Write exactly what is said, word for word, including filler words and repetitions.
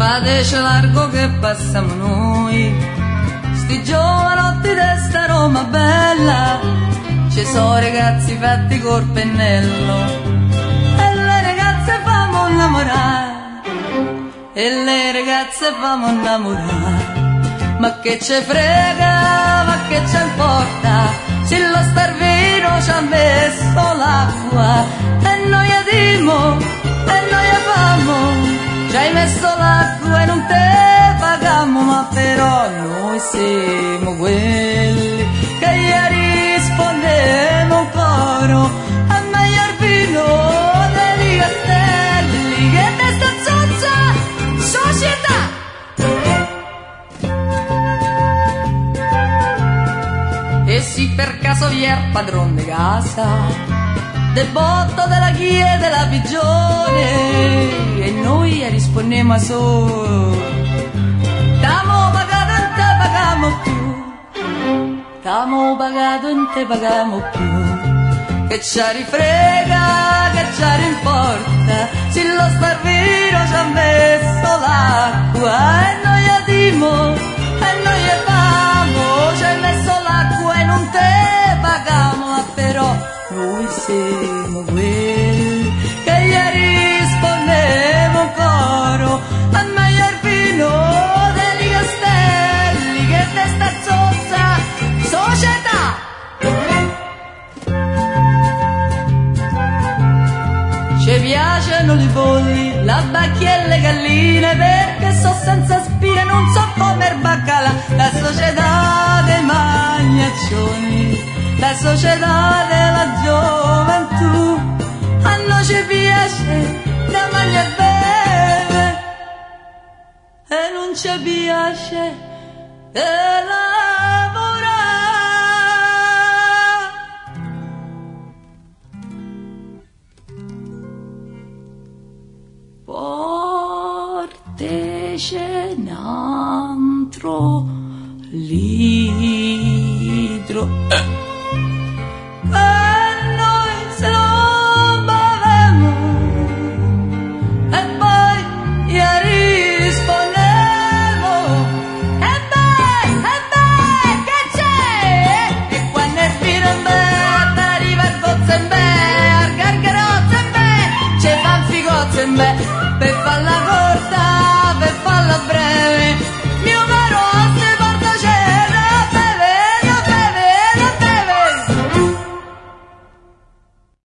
fateci largo che passiamo noi, sti giovanotti di sta Roma bella, ci sono ragazzi fatti col pennello, e le ragazze famo innamorare, e le ragazze famo innamorare. Ma che ce frega, ma che ce importa, se lo starvino ci ha messo l'acqua, e noi adimo, e noi famo, ci hai messo l'acqua e non te pagammo, ma però noi siamo quelli che gli rispondemo un coro, a meglio vino dei castelli, che testa zozza, società. E se per caso vi è padron di casa, del botto della ghia e della pigione, e noi rispondiamo a solo, t'amo pagato e non te pagamo più, t'amo pagato e non te pagamo più, che ci rifrega, che ci rimporta, se lo starvino ci ha messo l'acqua, e noi adimo, e noi famo, ci hai messo l'acqua e non te pagamo, ma però noi siamo quelli che gli rispondemo un coro, a meglio vino dei castelli, che testa zozza, società. Ci piacciono i polli, la bacchia e le galline, perché so senza spine, non so come il baccalà, la società dei magnaccioni, la società della gioventù, a noi ci piace da mangiare e bere, e non ci piace da lavorare. Portece un altro litro.